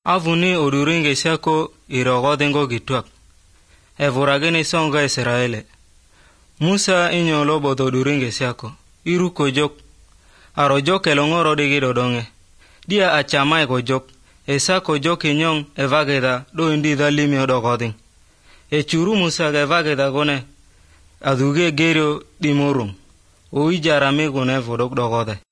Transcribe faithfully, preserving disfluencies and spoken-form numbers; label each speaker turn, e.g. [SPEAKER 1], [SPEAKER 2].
[SPEAKER 1] Avuni oduringe siako irogodengo gituak. Evuragene songa Israele. Musa inyolo bodo oduringe siako. Iru kojok. Arojok elongoro digi dodonge. Dia achamai kojok. Esa kojok inyong evageda do indi dhalimi odogoding. Echuru Musa evageda gone. Aduge gerio dimurung. Oi jarame gune vodok dogode.